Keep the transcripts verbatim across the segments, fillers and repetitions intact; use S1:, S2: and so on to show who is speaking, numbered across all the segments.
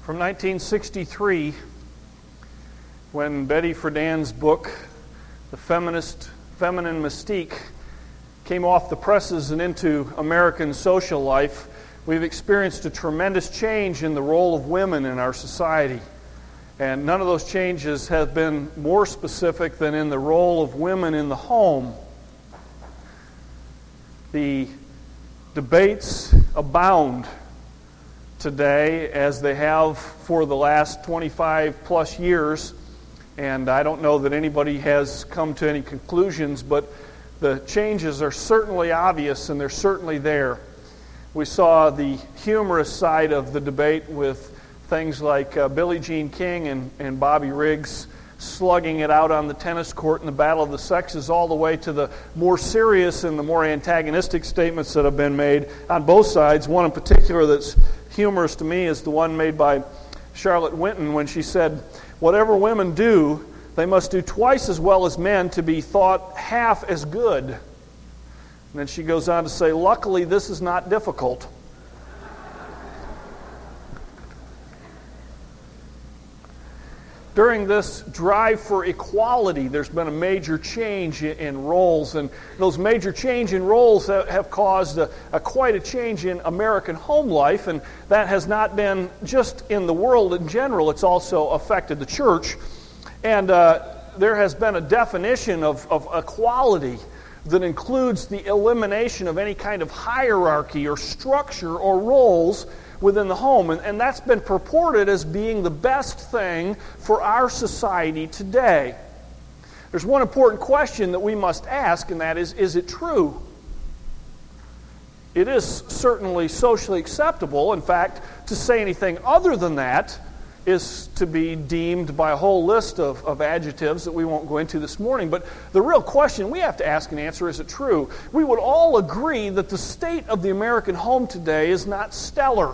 S1: From nineteen sixty-three, when Betty Friedan's book, The Feminist Feminine Mystique, came off the presses and into American social life, we've experienced a tremendous change in the role of women in our society. And none of those changes have been more specific than in the role of women in the home. The debates abound today, as they have for the last twenty-five plus years, and I don't know that anybody has come to any conclusions, but the changes are certainly obvious and they're certainly there. We saw the humorous side of the debate with things like uh, Billie Jean King and, and Bobby Riggs slugging it out on the tennis court in the battle of the sexes, all the way to the more serious and the more antagonistic statements that have been made on both sides. One in particular that's humorous to me is the one made by Charlotte Winton when she said, "Whatever women do, they must do twice as well as men to be thought half as good." And then she goes on to say, "Luckily, this is not difficult." During this drive for equality, there's been a major change in roles, and those major change in roles have caused a, a quite a change in American home life, and that has not been just in the world in general, it's also affected the church. And uh, there has been a definition of, of equality that includes the elimination of any kind of hierarchy or structure or roles within the home. And, and that's been purported as being the best thing for our society today. There's one important question that we must ask, and that is, is it true? It is certainly socially acceptable. In fact, to say anything other than that is to be deemed by a whole list of, of adjectives that we won't go into this morning. But the real question we have to ask and answer, is it true? We would all agree that the state of the American home today is not stellar.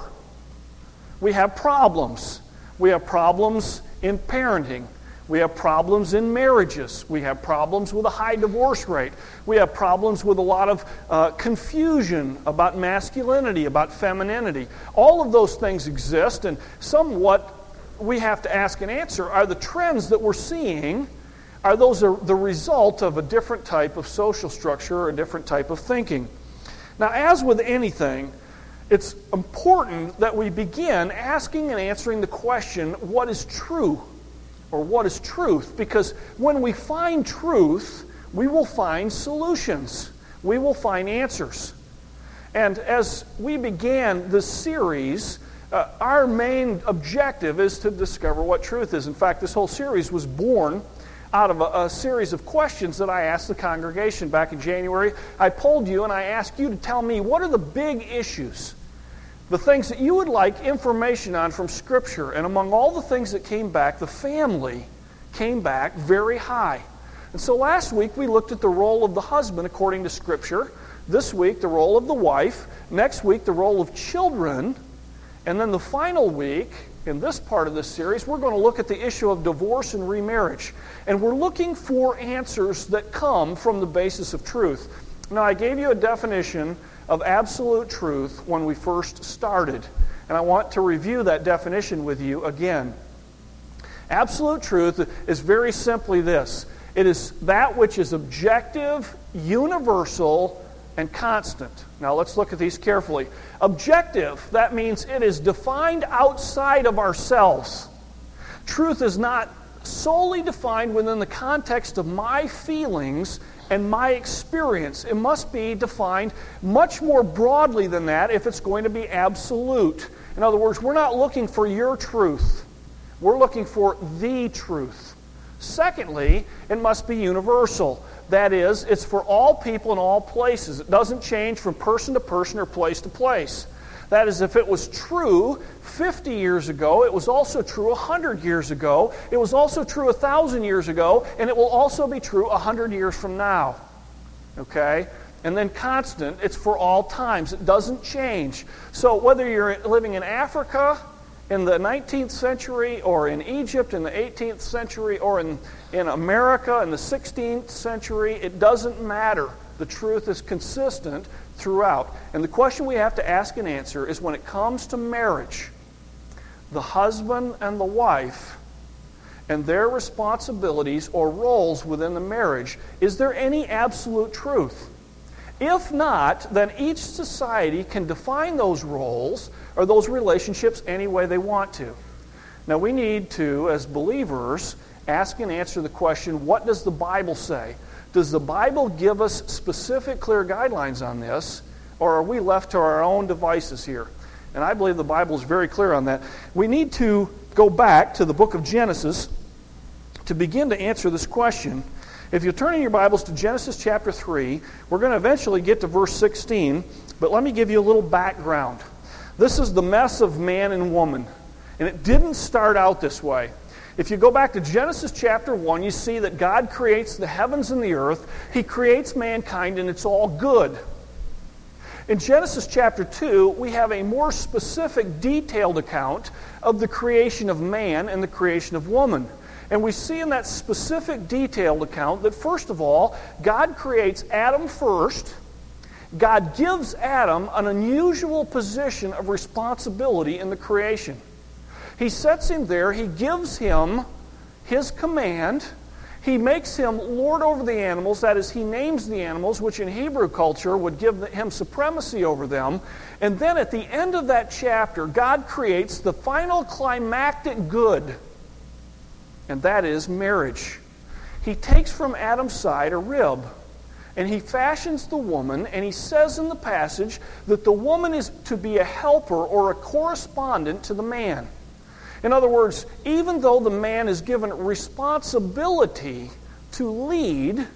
S1: We have problems. We have problems in parenting. We have problems in marriages. We have problems with a high divorce rate. We have problems with a lot of uh, confusion about masculinity, about femininity. All of those things exist, and somewhat we have to ask and answer, are the trends that we're seeing, are those a, the result of a different type of social structure or a different type of thinking? Now, as with anything, it's important that we begin asking and answering the question, what is true? Or what is truth? Because when we find truth, we will find solutions. We will find answers. And as we began this series, uh, our main objective is to discover what truth is. In fact, this whole series was born out of a, a series of questions that I asked the congregation back in January. I polled you and I asked you to tell me, what are the big issues? The things that you would like information on from Scripture. And among all the things that came back, the family came back very high. And so last week we looked at the role of the husband according to Scripture. This week the role of the wife. Next week the role of children. And then the final week, in this part of this series, we're going to look at the issue of divorce and remarriage. And we're looking for answers that come from the basis of truth. Now, I gave you a definition of absolute truth when we first started. And I want to review that definition with you again. Absolute truth is very simply this. It is that which is objective, universal, and constant. Now let's look at these carefully. Objective, that means it is defined outside of ourselves. Truth is not solely defined within the context of my feelings and my experience. It must be defined much more broadly than that if it's going to be absolute. In other words, we're not looking for your truth. We're looking for the truth. Secondly, it must be universal. That is, it's for all people in all places. It doesn't change from person to person or place to place. That is, if it was true fifty years ago, it was also true one hundred years ago, it was also true one thousand years ago, and it will also be true one hundred years from now. Okay? And then constant, it's for all times. It doesn't change. So whether you're living in Africa in the nineteenth century, or in Egypt in the eighteenth century, or in, in America in the sixteenth century, it doesn't matter. The truth is consistent throughout. And the question we have to ask and answer is, when it comes to marriage, the husband and the wife and their responsibilities or roles within the marriage? Is there any absolute truth? If not, then each society can define those roles or those relationships any way they want to. Now, we need to, as believers, ask and answer the question, what does the Bible say? Does the Bible give us specific, clear guidelines on this, or are we left to our own devices here? And I believe the Bible is very clear on that. We need to go back to the book of Genesis to begin to answer this question. If you turn in your Bibles to Genesis chapter three, we're going to eventually get to verse sixteen, but let me give you a little background. This is the mess of man and woman, and it didn't start out this way. If you go back to Genesis chapter one, you see that God creates the heavens and the earth. He creates mankind, and it's all good. In Genesis chapter two, we have a more specific, detailed account of the creation of man and the creation of woman. And we see in that specific, detailed account that, first of all, God creates Adam first. God gives Adam an unusual position of responsibility in the creation. He sets him there. He gives him his command. He makes him lord over the animals. That is, he names the animals, which in Hebrew culture would give him supremacy over them. And then at the end of that chapter, God creates the final climactic good, and that is marriage. He takes from Adam's side a rib, and he fashions the woman, and he says in the passage that the woman is to be a helper or a correspondent to the man. In other words, even though the man is given responsibility to lead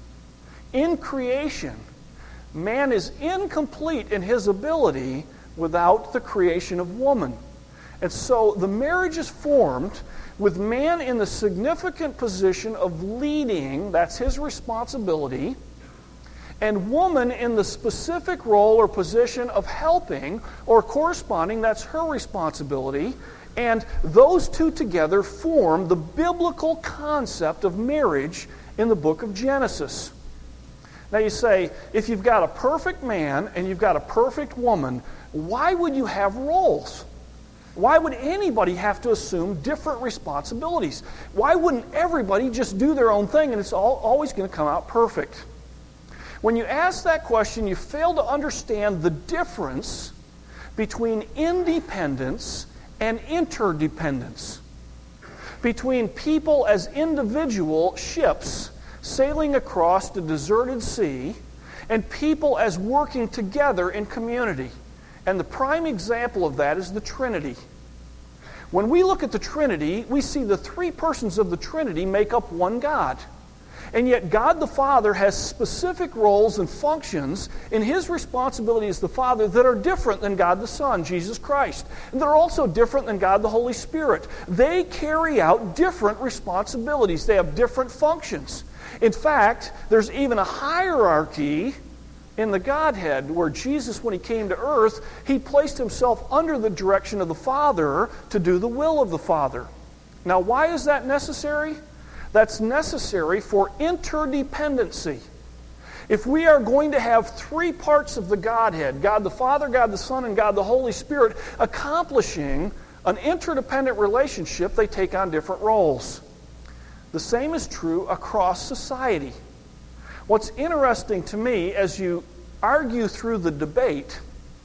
S1: in creation, man is incomplete in his ability without the creation of woman. And so the marriage is formed with man in the significant position of leading, that's his responsibility, and woman in the specific role or position of helping or corresponding, that's her responsibility. And those two together form the biblical concept of marriage in the book of Genesis. Now you say, if you've got a perfect man and you've got a perfect woman, why would you have roles? Why would anybody have to assume different responsibilities? Why wouldn't everybody just do their own thing and it's all, always going to come out perfect? When you ask that question, you fail to understand the difference between independence and interdependence, between people as individual ships sailing across the deserted sea and people as working together in community. And the prime example of that is the Trinity. When we look at the Trinity, we see the three persons of the Trinity make up one God. And yet God the Father has specific roles and functions in His responsibility as the Father that are different than God the Son, Jesus Christ. And they're also different than God the Holy Spirit. They carry out different responsibilities. They have different functions. In fact, there's even a hierarchy in the Godhead where Jesus, when He came to earth, He placed Himself under the direction of the Father to do the will of the Father. Now, why is that necessary? That's necessary for interdependency. If we are going to have three parts of the Godhead, God the Father, God the Son, and God the Holy Spirit, accomplishing an interdependent relationship, they take on different roles. The same is true across society. What's interesting to me as you argue through the debate,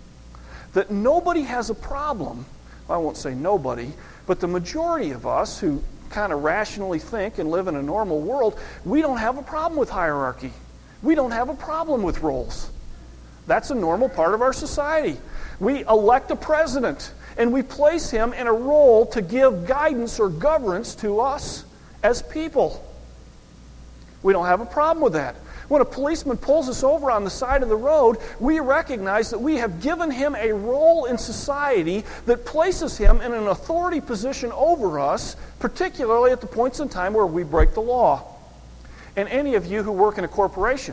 S1: that nobody has a problem, well, I won't say nobody, but the majority of us who kind of rationally think and live in a normal world, we don't have a problem with hierarchy. We don't have a problem with roles. That's a normal part of our society. We elect a president, and we place him in a role to give guidance or governance to us as people. We don't have a problem with that. When a policeman pulls us over on the side of the road, we recognize that we have given him a role in society that places him in an authority position over us, particularly at the points in time where we break the law. And any of you who work in a corporation,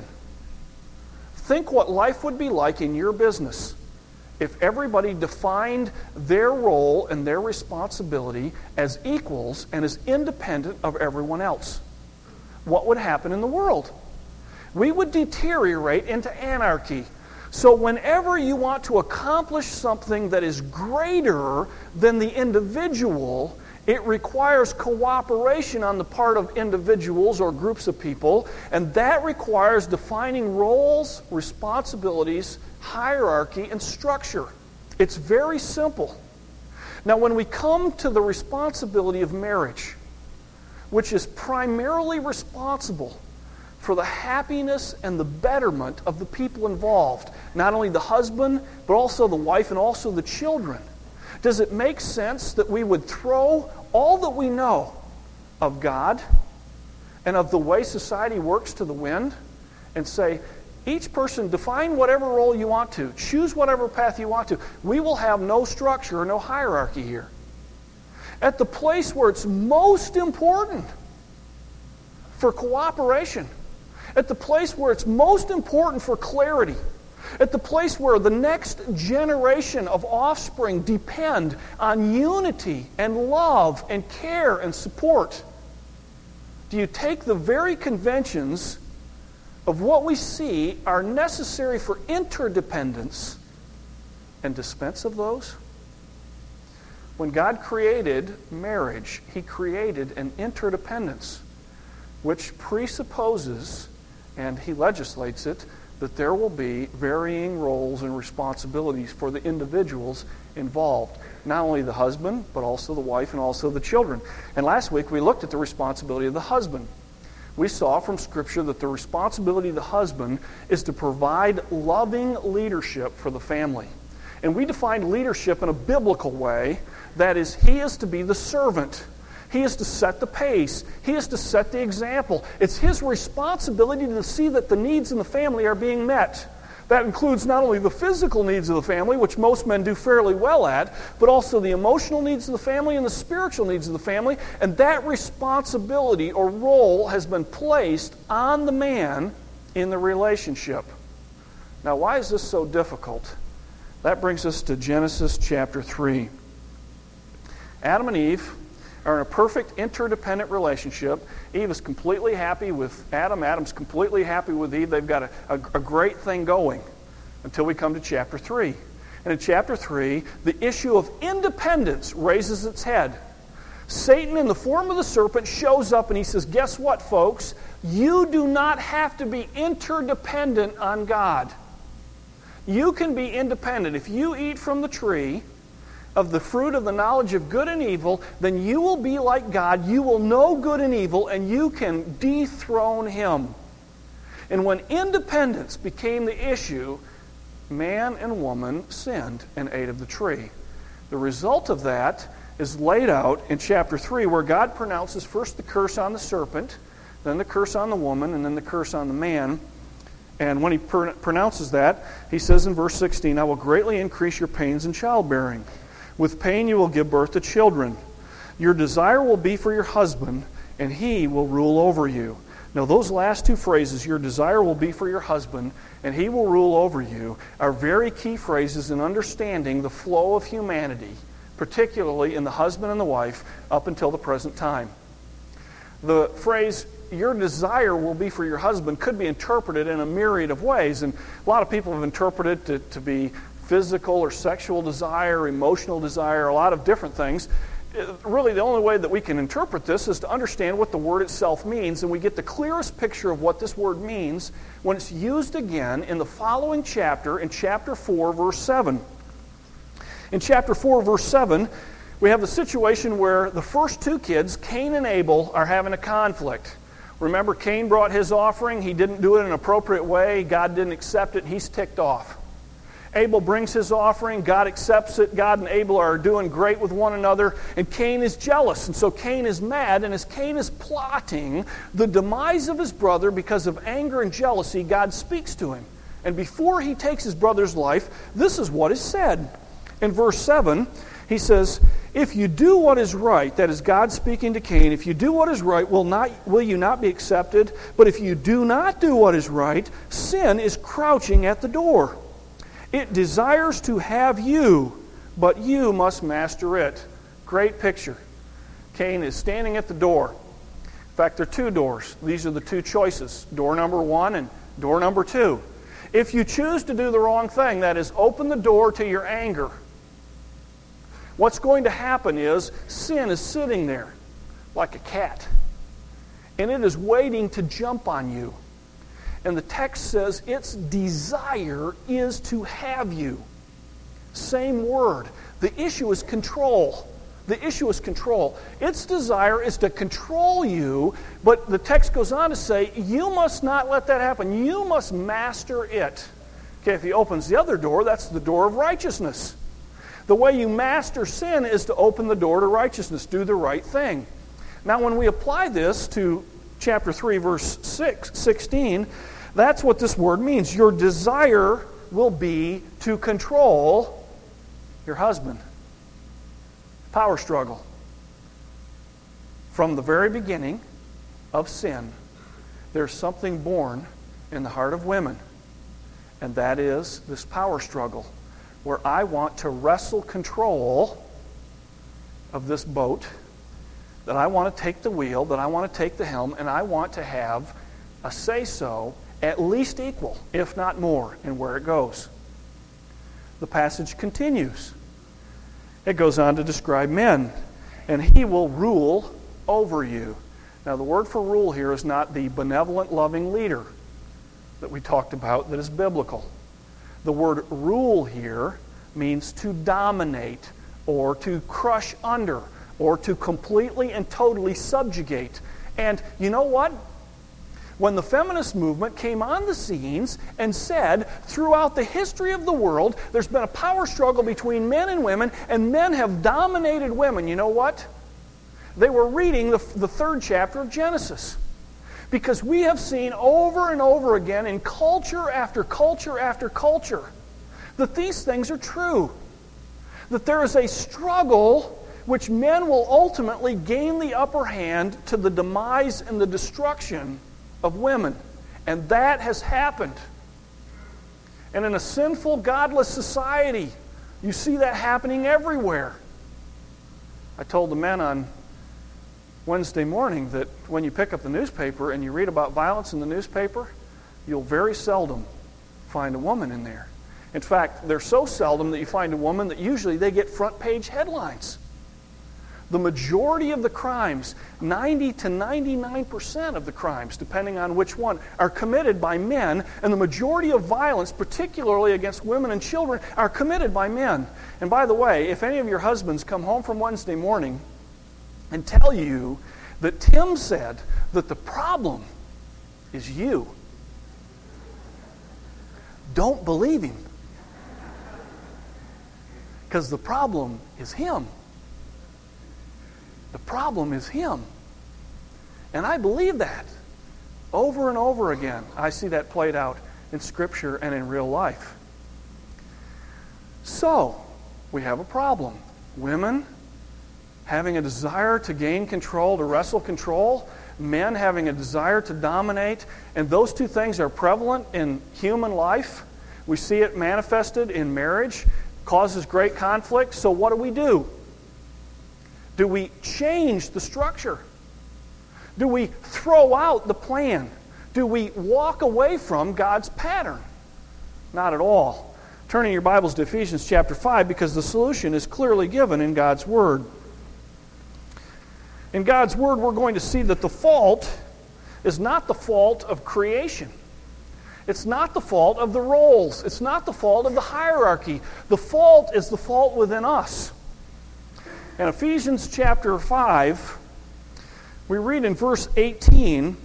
S1: think what life would be like in your business if everybody defined their role and their responsibility as equals and as independent of everyone else. What would happen in the world? We would deteriorate into anarchy. So whenever you want to accomplish something that is greater than the individual, it requires cooperation on the part of individuals or groups of people, and that requires defining roles, responsibilities, hierarchy, and structure. It's very simple. Now, when we come to the responsibility of marriage, which is primarily responsible for the happiness and the betterment of the people involved, not only the husband, but also the wife and also the children, does it make sense that we would throw all that we know of God and of the way society works to the wind and say, each person define whatever role you want to, choose whatever path you want to. We will have no structure or no hierarchy here. At the place where it's most important for cooperation, at the place where it's most important for clarity, at the place where the next generation of offspring depend on unity and love and care and support, do you take the very conventions of what we see are necessary for interdependence and dispense of those? When God created marriage, He created an interdependence which presupposes, and He legislates it, that there will be varying roles and responsibilities for the individuals involved. Not only the husband, but also the wife and also the children. And last week we looked at the responsibility of the husband. We saw from Scripture that the responsibility of the husband is to provide loving leadership for the family. And we defined leadership in a biblical way. That is, he is to be the servant. He is to set the pace. He is to set the example. It's his responsibility to see that the needs in the family are being met. That includes not only the physical needs of the family, which most men do fairly well at, but also the emotional needs of the family and the spiritual needs of the family. And that responsibility or role has been placed on the man in the relationship. Now, why is this so difficult? That brings us to Genesis chapter three. Adam and Eve are in a perfect interdependent relationship. Eve is completely happy with Adam. Adam's completely happy with Eve. They've got a, a, a great thing going until we come to chapter three. And in chapter three, the issue of independence raises its head. Satan, in the form of the serpent, shows up and he says, guess what, folks? You do not have to be interdependent on God. You can be independent. If you eat from the tree of the fruit of the knowledge of good and evil, then you will be like God. You will know good and evil, and you can dethrone Him. And when independence became the issue, man and woman sinned and ate of the tree. The result of that is laid out in chapter three, where God pronounces first the curse on the serpent, then the curse on the woman, and then the curse on the man. And when He pr- pronounces that, He says in verse sixteen, I will greatly increase your pains in childbearing. With pain you will give birth to children. Your desire will be for your husband, and he will rule over you. Now those last two phrases, your desire will be for your husband, and he will rule over you, are very key phrases in understanding the flow of humanity, particularly in the husband and the wife, up until the present time. The phrase, your desire will be for your husband, could be interpreted in a myriad of ways, and a lot of people have interpreted it to, to be physical or sexual desire, emotional desire, a lot of different things. Really, the only way that we can interpret this is to understand what the word itself means, and we get the clearest picture of what this word means when it's used again in the following chapter, in chapter four, verse seven. In chapter four, verse seven, we have the situation where the first two kids, Cain and Abel, are having a conflict. Remember, Cain brought his offering. He didn't do it in an appropriate way. God didn't accept it, and he's ticked off. Abel brings his offering. God accepts it. God and Abel are doing great with one another. And Cain is jealous. And so Cain is mad. And as Cain is plotting the demise of his brother because of anger and jealousy, God speaks to him. And before he takes his brother's life, this is what is said. In verse seven, he says, if you do what is right, that is God speaking to Cain, if you do what is right, will not will you not be accepted? But if you do not do what is right, sin is crouching at the door. It desires to have you, but you must master it. Great picture. Cain is standing at the door. In fact, there are two doors. These are the two choices. Door number one and door number two. If you choose to do the wrong thing, that is, open the door to your anger, what's going to happen is sin is sitting there like a cat, and it is waiting to jump on you. And the text says its desire is to have you. Same word. The issue is control. The issue is control. Its desire is to control you, but the text goes on to say, you must not let that happen. You must master it. Okay, if he opens the other door, that's the door of righteousness. The way you master sin is to open the door to righteousness, do the right thing. Now, when we apply this to chapter three, verse six, sixteen, that's what this word means. Your desire will be to control your husband. Power struggle. From the very beginning of sin, there's something born in the heart of women, and that is this power struggle, where I want to wrestle control of this boat, that I want to take the wheel, that I want to take the helm, and I want to have a say-so at least equal, if not more, in where it goes. The passage continues. It goes on to describe men, and he will rule over you. Now, the word for rule here is not the benevolent, loving leader that we talked about that is biblical. The word rule here means to dominate or to crush under or to completely and totally subjugate. And you know what? When the feminist movement came on the scenes and said, throughout the history of the world, there's been a power struggle between men and women, and men have dominated women, you know what? They were reading the, the third chapter of Genesis. Because we have seen over and over again in culture after culture after culture that these things are true. That there is a struggle which men will ultimately gain the upper hand to the demise and the destruction of women. And that has happened. And in a sinful, godless society, you see that happening everywhere. I told the men on Wednesday morning that when you pick up the newspaper and you read about violence in the newspaper, you'll very seldom find a woman in there. In fact, they're so seldom that you find a woman that usually they get front page headlines. The majority of the crimes, ninety to ninety-nine percent of the crimes, depending on which one, are committed by men, and the majority of violence, particularly against women and children, are committed by men. And by the way, if any of your husbands come home from Wednesday morning and tell you that Tim said that the problem is you, don't believe him. Because the problem is him. The problem is him. And I believe that. Over and over again, I see that played out in Scripture and in real life. So, we have a problem. Women having a desire to gain control, to wrestle control. Men having a desire to dominate. And those two things are prevalent in human life. We see it manifested in marriage. Causes great conflict. So what do we do? Do we change the structure? Do we throw out the plan? Do we walk away from God's pattern? Not at all. Turning your Bibles to Ephesians chapter five, because the solution is clearly given in God's Word. In God's Word, we're going to see that the fault is not the fault of creation. It's not the fault of the roles. It's not the fault of the hierarchy. The fault is the fault within us. In Ephesians chapter five, we read in verse eighteen,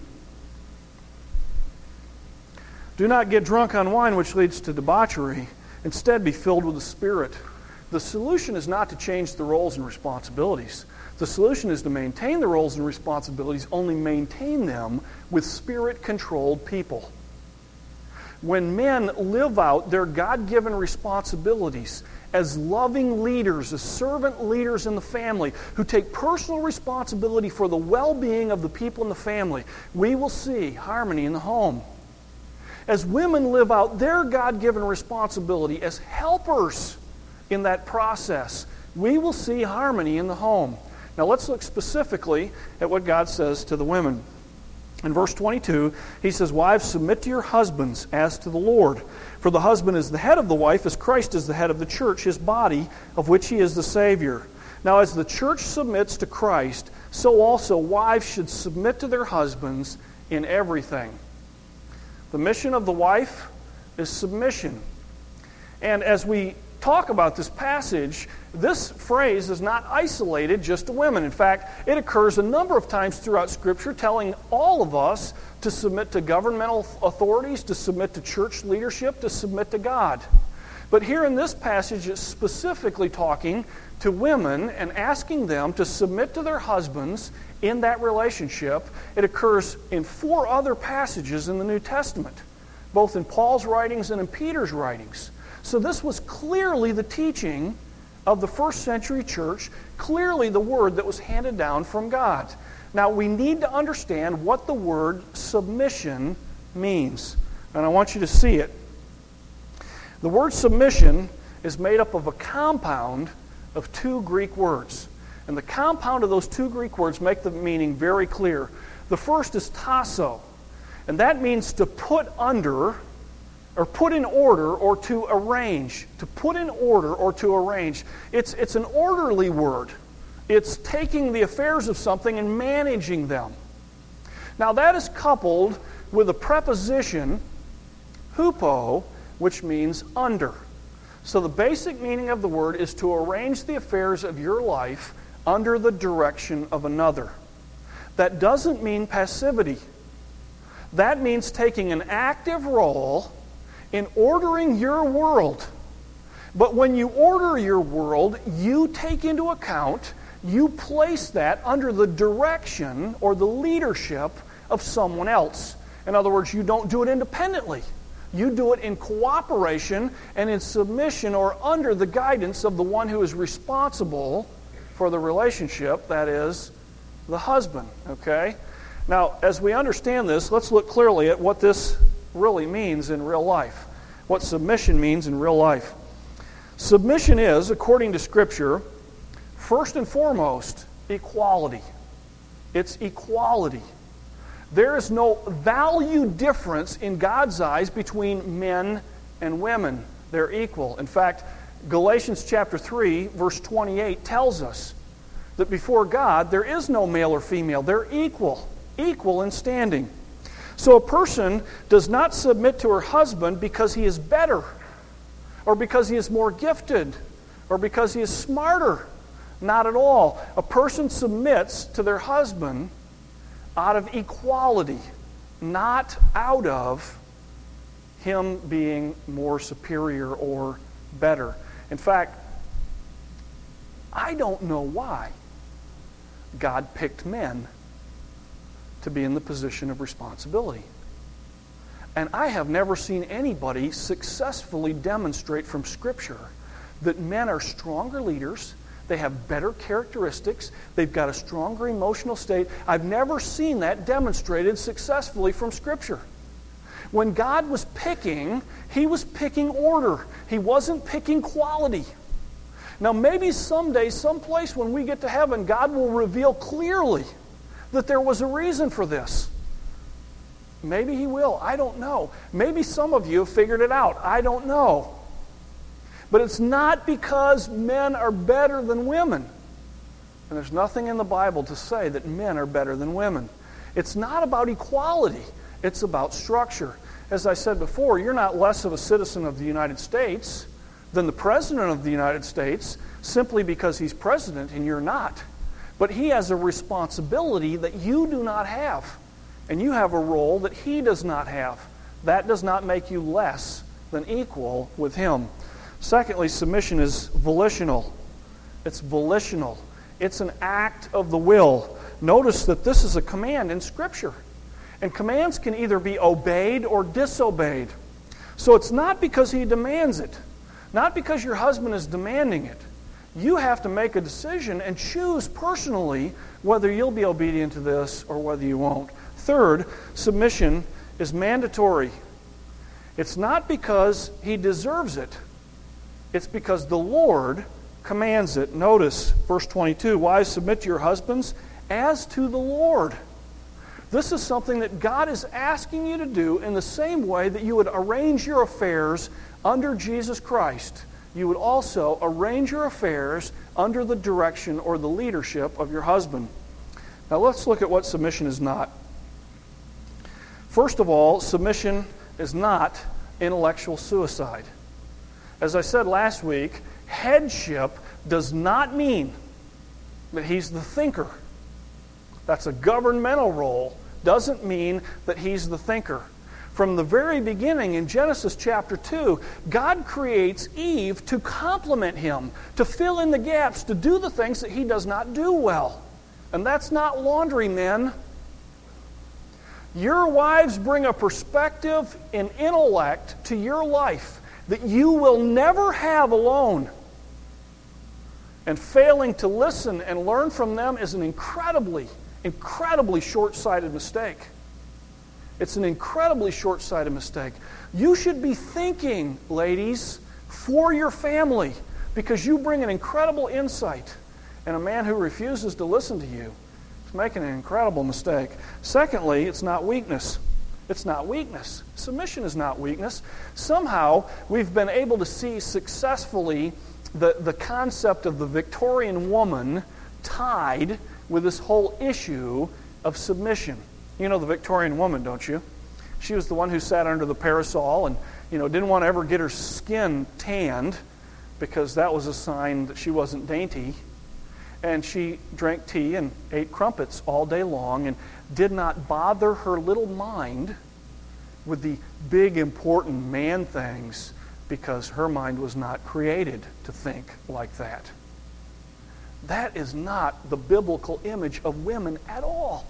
S1: "Do not get drunk on wine, which leads to debauchery. Instead, be filled with the Spirit." The solution is not to change the roles and responsibilities. The solution is to maintain the roles and responsibilities, only maintain them with Spirit-controlled people. When men live out their God-given responsibilities as loving leaders, as servant leaders in the family, who take personal responsibility for the well-being of the people in the family, we will see harmony in the home. As women live out their God-given responsibility as helpers in that process, we will see harmony in the home. Now let's look specifically at what God says to the women. In verse twenty-two, he says, "Wives, submit to your husbands as to the Lord. For the husband is the head of the wife, as Christ is the head of the church, his body, of which he is the Savior. Now as the church submits to Christ, so also wives should submit to their husbands in everything." The mission of the wife is submission. And as we talk about this passage, this phrase is not isolated just to women. In fact, it occurs a number of times throughout Scripture telling all of us to submit to governmental authorities, to submit to church leadership, to submit to God. But here in this passage, it's specifically talking to women and asking them to submit to their husbands in that relationship. It occurs in four other passages in the New Testament, both in Paul's writings and in Peter's writings. So this was clearly the teaching of the first century church, clearly the word that was handed down from God. Now we need to understand what the word submission means. And I want you to see it. The word submission is made up of a compound of two Greek words. And the compound of those two Greek words make the meaning very clear. The first is tasso, and that means to put under, or put in order, or to arrange. To put in order or to arrange. It's, it's an orderly word. It's taking the affairs of something and managing them. Now that is coupled with a preposition, hupo, which means under. So the basic meaning of the word is to arrange the affairs of your life under the direction of another. That doesn't mean passivity. That means taking an active role in ordering your world. But when you order your world, you take into account, you place that under the direction or the leadership of someone else. In other words, you don't do it independently. You do it in cooperation and in submission or under the guidance of the one who is responsible for the relationship, that is, the husband. Okay? Now, as we understand this, let's look clearly at what this really means in real life. What submission means in real life. Submission is, according to Scripture, first and foremost, equality. It's equality. There is no value difference in God's eyes between men and women. They're equal. In fact, Galatians chapter three, verse twenty-eight tells us that before God, there is no male or female. They're equal, equal in standing. So a person does not submit to her husband because he is better, or because he is more gifted, or because he is smarter. Not at all. A person submits to their husband out of equality, not out of him being more superior or better. In fact, I don't know why God picked men to be in the position of responsibility. And I have never seen anybody successfully demonstrate from Scripture that men are stronger leaders, they have better characteristics, they've got a stronger emotional state. I've never seen that demonstrated successfully from Scripture. When God was picking, He was picking order. He wasn't picking quality. Now maybe someday, someplace when we get to heaven, God will reveal clearly that there was a reason for this. Maybe He will. I don't know. Maybe some of you have figured it out. I don't know. But it's not because men are better than women. And there's nothing in the Bible to say that men are better than women. It's not about equality. It's about structure. As I said before, you're not less of a citizen of the United States than the President of the United States simply because he's president and you're not. But he has a responsibility that you do not have. And you have a role that he does not have. That does not make you less than equal with him. Secondly, submission is volitional. It's volitional. It's an act of the will. Notice that this is a command in Scripture. And commands can either be obeyed or disobeyed. So it's not because he demands it. Not because your husband is demanding it. You have to make a decision and choose personally whether you'll be obedient to this or whether you won't. Third, submission is mandatory. It's not because he deserves it. It's because the Lord commands it. Notice verse twenty-two, wives, submit to your husbands as to the Lord. This is something that God is asking you to do in the same way that you would arrange your affairs under Jesus Christ. You would also arrange your affairs under the direction or the leadership of your husband. Now let's look at what submission is not. First of all, submission is not intellectual suicide. As I said last week, headship does not mean that he's the thinker. That's a governmental role. Doesn't mean that he's the thinker. From the very beginning in Genesis chapter two, God creates Eve to complement him, to fill in the gaps, to do the things that he does not do well. And that's not laundry, men. Your wives bring a perspective and intellect to your life that you will never have alone. And failing to listen and learn from them is an incredibly, incredibly short-sighted mistake. It's an incredibly short-sighted mistake. You should be thinking, ladies, for your family, because you bring an incredible insight. And a man who refuses to listen to you is making an incredible mistake. Secondly, it's not weakness. It's not weakness. Submission is not weakness. Somehow, we've been able to see successfully the, the concept of the Victorian woman tied with this whole issue of submission. You know the Victorian woman, don't you? She was the one who sat under the parasol and, you know, didn't want to ever get her skin tanned because that was a sign that she wasn't dainty. And she drank tea and ate crumpets all day long and did not bother her little mind with the big, important man things because her mind was not created to think like that. That is not the biblical image of women at all.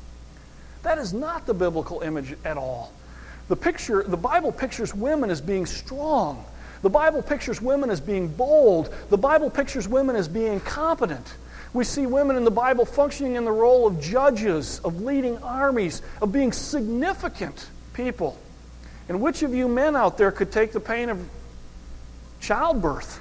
S1: That is not the biblical image at all. The picture, the Bible pictures women as being strong. The Bible pictures women as being bold. The Bible pictures women as being competent. We see women in the Bible functioning in the role of judges, of leading armies, of being significant people. And which of you men out there could take the pain of childbirth?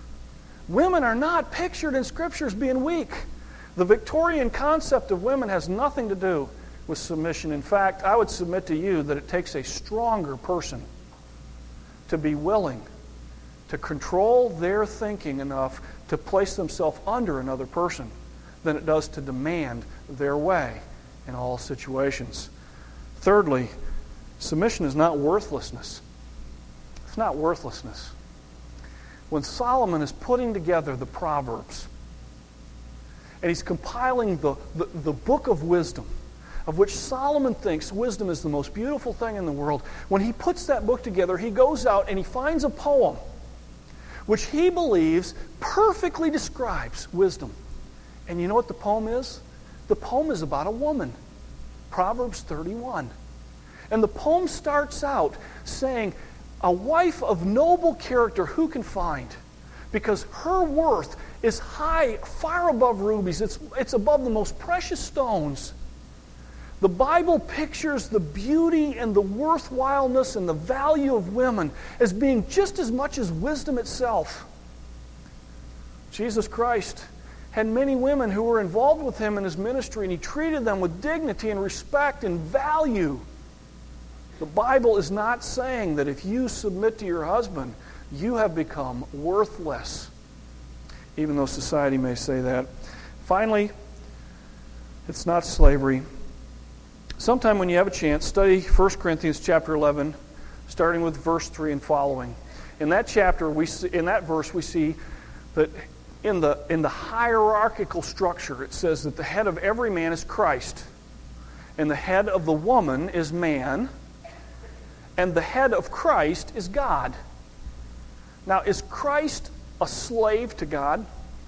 S1: Women are not pictured in Scripture as being weak. The Victorian concept of women has nothing to do with submission. In fact, I would submit to you that it takes a stronger person to be willing to control their thinking enough to place themselves under another person than it does to demand their way in all situations. Thirdly, submission is not worthlessness. It's not worthlessness. When Solomon is putting together the Proverbs, and he's compiling the, the, the book of wisdom, of which Solomon thinks wisdom is the most beautiful thing in the world, when he puts that book together, he goes out and he finds a poem which he believes perfectly describes wisdom. And you know what the poem is? The poem is about a woman. Proverbs thirty-one. And the poem starts out saying, a wife of noble character who can find? Because her worth is high, far above rubies. It's, it's above the most precious stones. The Bible pictures the beauty and the worthwhileness and the value of women as being just as much as wisdom itself. Jesus Christ had many women who were involved with him in his ministry, and he treated them with dignity and respect and value. The Bible is not saying that if you submit to your husband, you have become worthless, even though society may say that. Finally, it's not slavery. Sometime when you have a chance, study First Corinthians chapter eleven, starting with verse three and following. In that chapter, we see, in that verse, we see that in the in the hierarchical structure, it says that the head of every man is Christ, and the head of the woman is man, and the head of Christ is God. Now, is Christ a slave to God?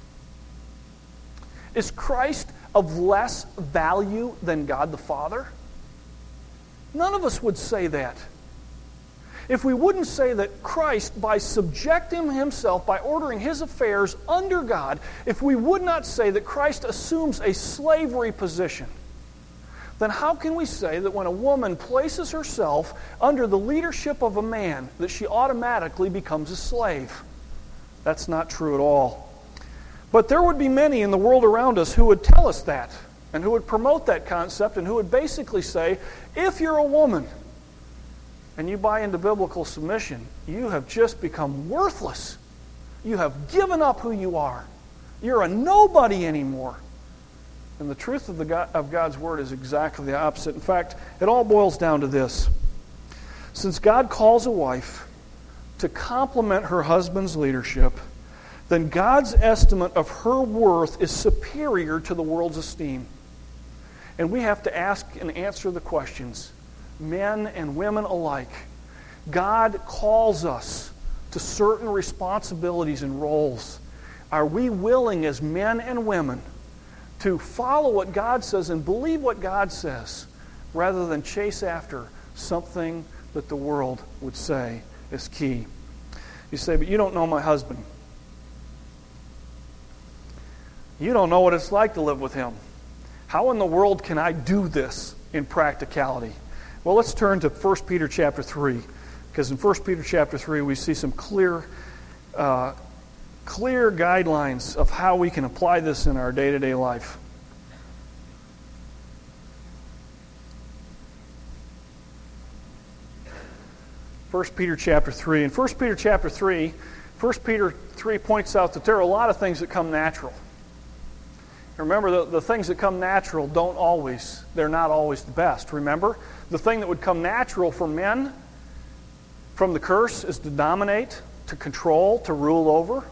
S1: Is Christ of less value than God the Father? None of us would say that. If we wouldn't say that Christ, by subjecting himself, by ordering his affairs under God, if we would not say that Christ assumes a slavery position, then how can we say that when a woman places herself under the leadership of a man, that she automatically becomes a slave? That's not true at all. But there would be many in the world around us who would tell us that. and who would promote that concept and who would basically say, if you're a woman and you buy into biblical submission, you have just become worthless. You have given up who you are. You're a nobody anymore. And the truth of, the God, of God's Word is exactly the opposite. In fact, it all boils down to this. Since God calls a wife to complement her husband's leadership, then God's estimate of her worth is superior to the world's esteem. And we have to ask and answer the questions, men and women alike. God calls us to certain responsibilities and roles. Are we willing as men and women to follow what God says and believe what God says rather than chase after something that the world would say is key? You say, but you don't know my husband. You don't know what it's like to live with him. How in the world can I do this in practicality? Well, let's turn to First Peter chapter three, because in First Peter chapter three we see some clear uh, clear guidelines of how we can apply this in our day-to-day life. First Peter chapter three. In First Peter chapter three, First Peter three points out that there are a lot of things that come natural. Remember, the, the things that come natural don't always, they're not always the best. Remember, the thing that would come natural for men from the curse is to dominate, to control, to rule over.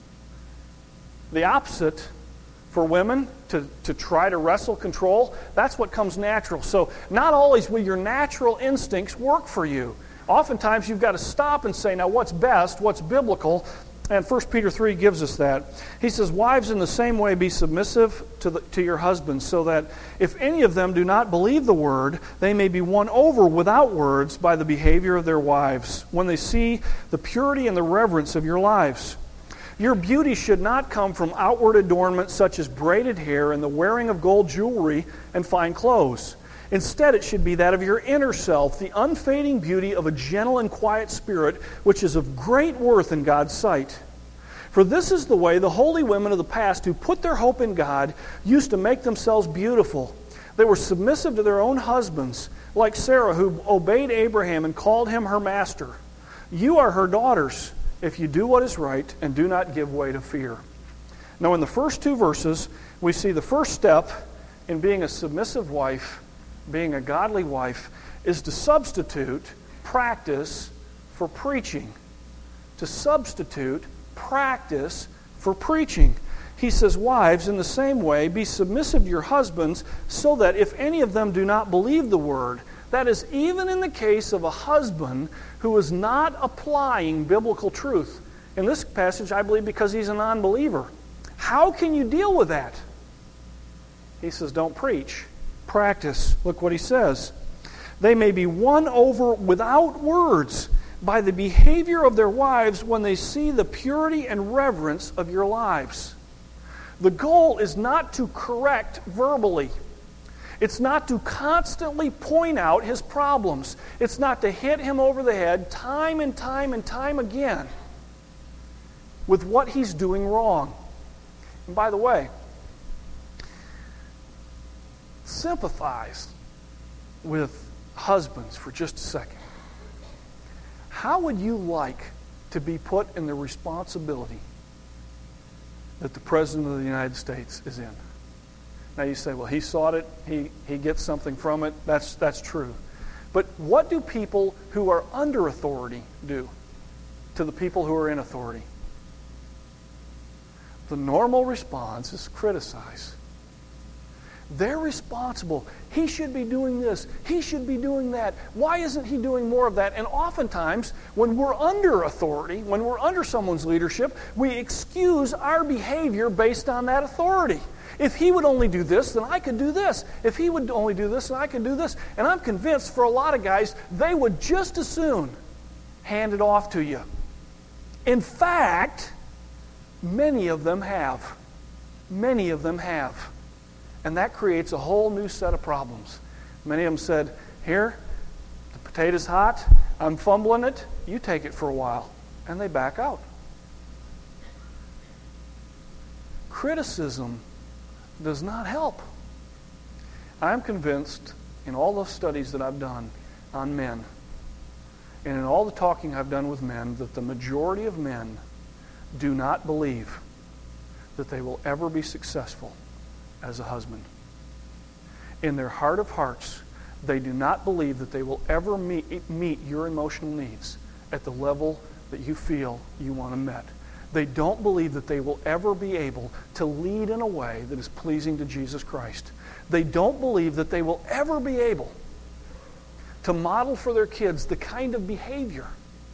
S1: The opposite for women, to, to try to wrestle control, that's what comes natural. So not always will your natural instincts work for you. Oftentimes you've got to stop and say, now what's best, what's biblical? And First Peter three gives us that. He says, wives in the same way be submissive to, the, to your husbands, so that if any of them do not believe the word, they may be won over without words by the behavior of their wives, when they see the purity and the reverence of your lives. Your beauty should not come from outward adornment such as braided hair and the wearing of gold jewelry and fine clothes. Instead, it should be that of your inner self, the unfading beauty of a gentle and quiet spirit, which is of great worth in God's sight. For this is the way the holy women of the past who put their hope in God used to make themselves beautiful. They were submissive to their own husbands, like Sarah, who obeyed Abraham and called him her master. You are her daughters, if you do what is right and do not give way to fear. Now, in the first two verses, we see the first step in being a submissive wife, being a godly wife, is to substitute practice for preaching. To substitute practice for preaching. He says, wives, in the same way, be submissive to your husbands, so that if any of them do not believe the word, that is, even in the case of a husband who is not applying biblical truth. In this passage, I believe because he's a non-believer. How can you deal with that? He says, don't preach. Practice. Look what he says. They may be won over without words by the behavior of their wives when they see the purity and reverence of your lives. The goal is not to correct verbally. It's not to constantly point out his problems. It's not to hit him over the head time and time and time again with what he's doing wrong. And by the way, sympathize with husbands for just a second. How would you like to be put in the responsibility that the President of the United States is in? Now you say, well, he sought it, he, he gets something from it. That's, that's true. But what do people who are under authority do to the people who are in authority? The normal response is criticize. They're responsible. He should be doing this. He should be doing that. Why isn't he doing more of that? And oftentimes, when we're under authority, when we're under someone's leadership, we excuse our behavior based on that authority. If he would only do this, then I could do this. If he would only do this, then I could do this. And I'm convinced for a lot of guys, they would just as soon hand it off to you. In fact, many of them have. Many of them have. And that creates a whole new set of problems. Many of them said, here, the potato's hot, I'm fumbling it, you take it for a while. And they back out. Criticism does not help. I'm convinced in all the studies that I've done on men, and in all the talking I've done with men, that the majority of men do not believe that they will ever be successful as a husband. In their heart of hearts, they do not believe that they will ever meet, meet your emotional needs at the level that you feel you want them met. They don't believe that they will ever be able to lead in a way that is pleasing to Jesus Christ. They don't believe that they will ever be able to model for their kids the kind of behavior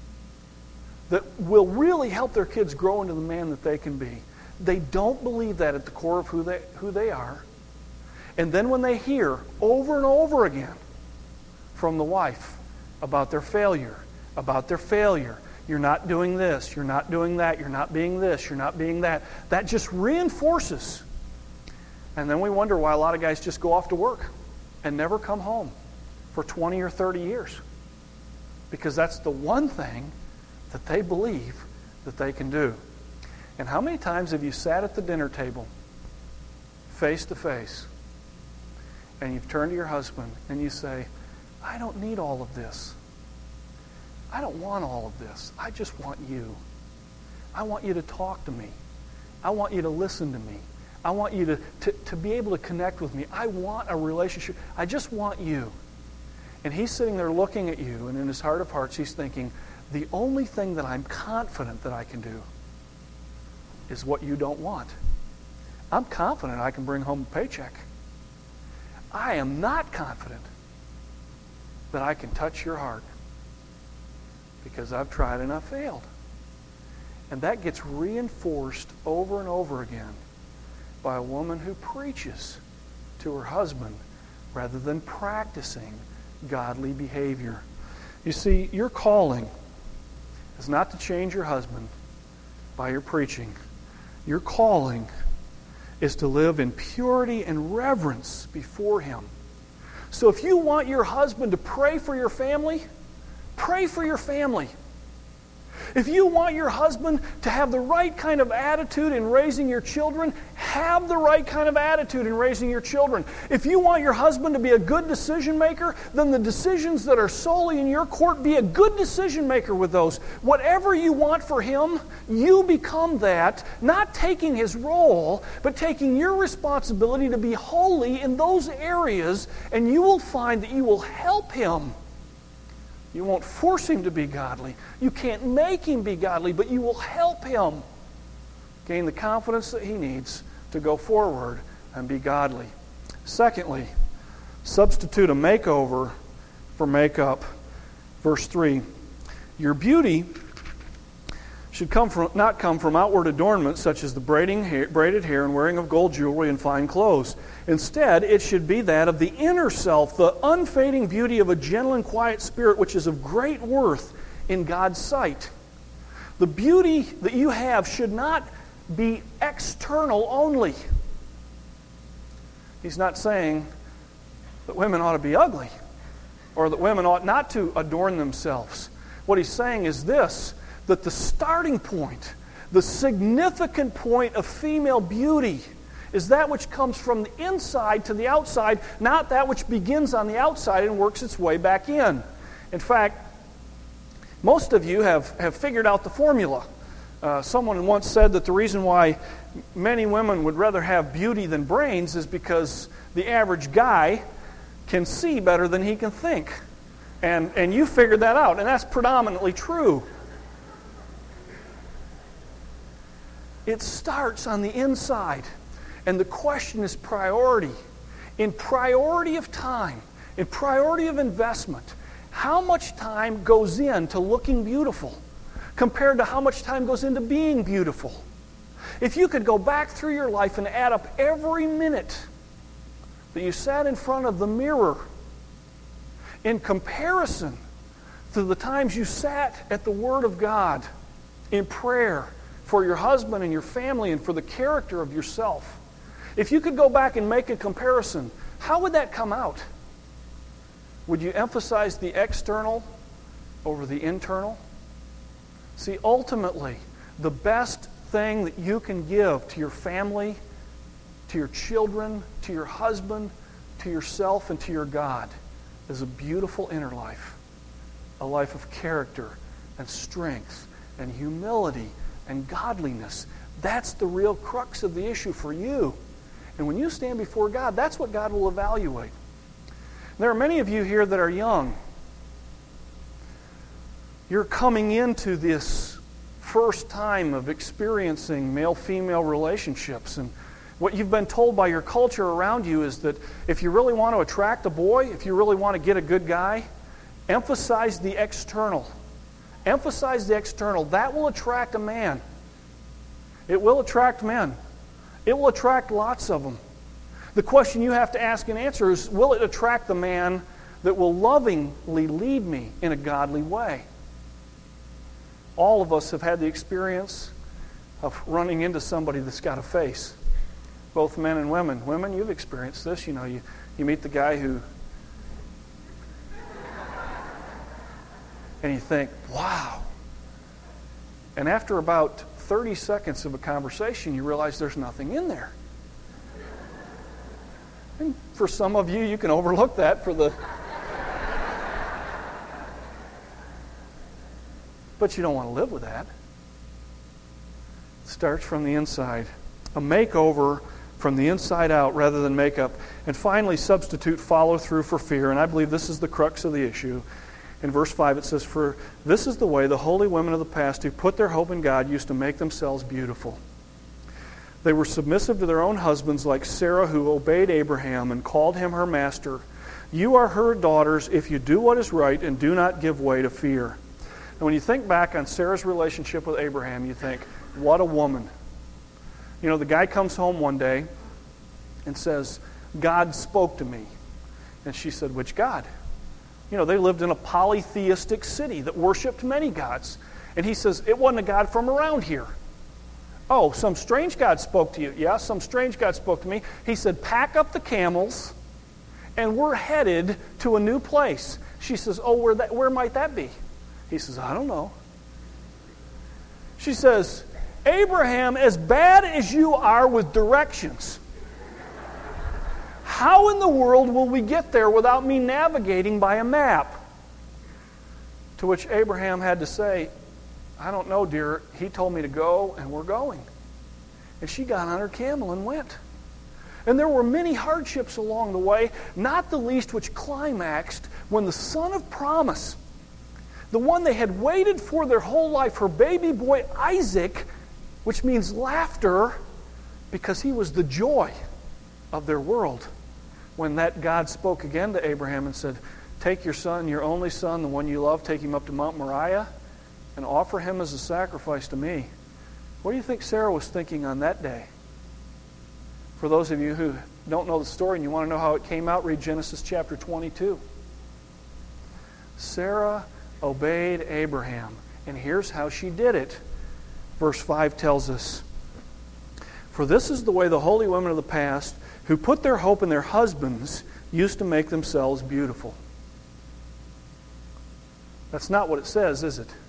S1: that will really help their kids grow into the man that they can be. They don't believe that at the core of who they, who they are. And then when they hear over and over again from the wife about their failure, about their failure, you're not doing this, you're not doing that, you're not being this, you're not being that, that just reinforces. And then we wonder why a lot of guys just go off to work and never come home for twenty or thirty years. Because that's the one thing that they believe that they can do. And how many times have you sat at the dinner table face to face and you've turned to your husband and you say, I don't need all of this. I don't want all of this. I just want you. I want you to talk to me. I want you to listen to me. I want you to, to, to be able to connect with me. I want a relationship. I just want you. And he's sitting there looking at you, and in his heart of hearts, he's thinking, the only thing that I'm confident that I can do is what you don't want. I'm confident I can bring home a paycheck. I am not confident that I can touch your heart because I've tried and I've failed. And that gets reinforced over and over again by a woman who preaches to her husband rather than practicing godly behavior. You see, your calling is not to change your husband by your preaching. Your calling is to live in purity and reverence before him. So if you want your husband to pray for your family, pray for your family. If you want your husband to have the right kind of attitude in raising your children, have the right kind of attitude in raising your children. If you want your husband to be a good decision maker, then the decisions that are solely in your court, be a good decision maker with those. Whatever you want for him, you become that, not taking his role, but taking your responsibility to be holy in those areas, and you will find that you will help him. You won't force him to be godly. You can't make him be godly, but you will help him gain the confidence that he needs to go forward and be godly. Secondly, substitute a makeover for makeup. Verse three, your beauty should come from, not come from outward adornment such as the braiding hair, braided hair and wearing of gold jewelry and fine clothes. Instead, it should be that of the inner self, the unfading beauty of a gentle and quiet spirit, which is of great worth in God's sight. The beauty that you have should not be external only. He's not saying that women ought to be ugly or that women ought not to adorn themselves. What he's saying is this, that the starting point, the significant point of female beauty is that which comes from the inside to the outside, not that which begins on the outside and works its way back in. In fact, most of you have, have figured out the formula. Uh, someone once said that the reason why many women would rather have beauty than brains is because the average guy can see better than he can think. And, and you figured that out, and that's predominantly true. It starts on the inside. And the question is priority. In priority of time, in priority of investment, how much time goes into looking beautiful compared to how much time goes into being beautiful? If you could go back through your life and add up every minute that you sat in front of the mirror in comparison to the times you sat at the Word of God in prayer for your husband and your family and for the character of yourself, if you could go back and make a comparison, how would that come out? Would you emphasize the external over the internal? See, ultimately, the best thing that you can give to your family, to your children, to your husband, to yourself and to your God is a beautiful inner life, a life of character and strength and humility and godliness. That's the real crux of the issue for you. And when you stand before God, that's what God will evaluate. There are many of you here that are young. You're coming into this first time of experiencing male-female relationships. And what you've been told by your culture around you is that if you really want to attract a boy, if you really want to get a good guy, emphasize the external. Emphasize the external. That will attract a man. It will attract men. It will attract lots of them. The question you have to ask and answer is, will it attract the man that will lovingly lead me in a godly way? All of us have had the experience of running into somebody that's got a face. Both men and women. Women, you've experienced this. You know, you, you meet the guy who... and you think, wow. And after about thirty seconds of a conversation, you realize there's nothing in there. And for some of you, you can overlook that for the... But you don't want to live with that. It starts from the inside. A makeover from the inside out rather than makeup. And finally, substitute follow through for fear. And I believe this is the crux of the issue. In verse five it says, "For this is the way the holy women of the past who put their hope in God used to make themselves beautiful. They were submissive to their own husbands, like Sarah, who obeyed Abraham and called him her master. You are her daughters if you do what is right and do not give way to fear." And when you think back on Sarah's relationship with Abraham, you think, what a woman. You know, the guy comes home one day and says, "God spoke to me." And she said, "Which God?" You know, they lived in a polytheistic city that worshipped many gods. And he says, "It wasn't a God from around here." "Oh, some strange God spoke to you." "Yeah, some strange God spoke to me." He said, "Pack up the camels and we're headed to a new place." She says, "Oh, where that, where might that be?" He says, "I don't know." She says, "Abraham, as bad as you are with directions, how in the world will we get there without me navigating by a map?" To which Abraham had to say, "I don't know, dear. He told me to go, and we're going." And she got on her camel and went. And there were many hardships along the way, not the least which climaxed when the son of promise, the one they had waited for their whole life, her baby boy Isaac, which means laughter, because he was the joy of their world. When that God spoke again to Abraham and said, "Take your son, your only son, the one you love, take him up to Mount Moriah and offer him as a sacrifice to me." What do you think Sarah was thinking on that day? For those of you who don't know the story and you want to know how it came out, read Genesis chapter twenty-two. Sarah obeyed Abraham, and here's how she did it. Verse five tells us, "For this is the way the holy women of the past, who put their hope in their husbands, used to make themselves beautiful." That's not what it says, is it?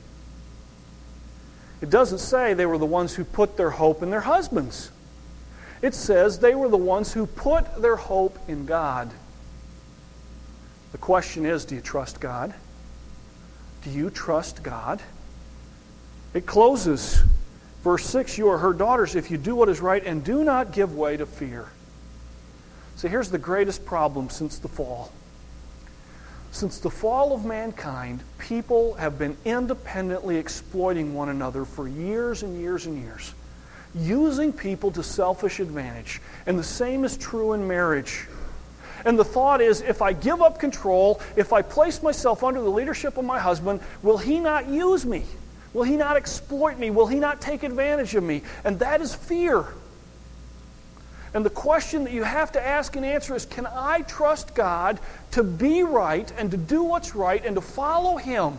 S1: It doesn't say they were the ones who put their hope in their husbands. It says they were the ones who put their hope in God. The question is, do you trust God? Do you trust God? It closes, verse six, "You are her daughters if you do what is right and do not give way to fear." So here's the greatest problem since the fall. Since the fall of mankind, people have been independently exploiting one another for years and years and years, using people to selfish advantage. And the same is true in marriage. And the thought is, if I give up control, if I place myself under the leadership of my husband, will he not use me? Will he not exploit me? Will he not take advantage of me? And that is fear. And the question that you have to ask and answer is, can I trust God to be right and to do what's right and to follow Him,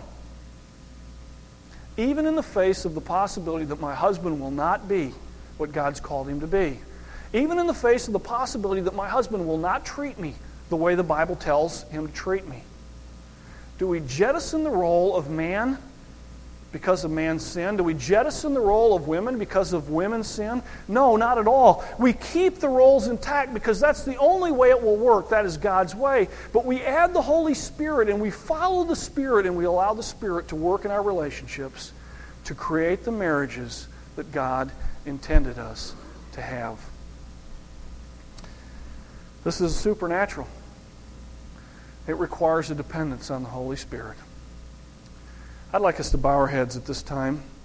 S1: even in the face of the possibility that my husband will not be what God's called him to be? Even in the face of the possibility that my husband will not treat me the way the Bible tells him to treat me? Do we jettison the role of man because of man's sin? Do we jettison the role of women because of women's sin? No, not at all. We keep the roles intact because that's the only way it will work. That is God's way. But we add the Holy Spirit and we follow the Spirit and we allow the Spirit to work in our relationships to create the marriages that God intended us to have. This is supernatural. It requires a dependence on the Holy Spirit. I'd like us to bow our heads at this time.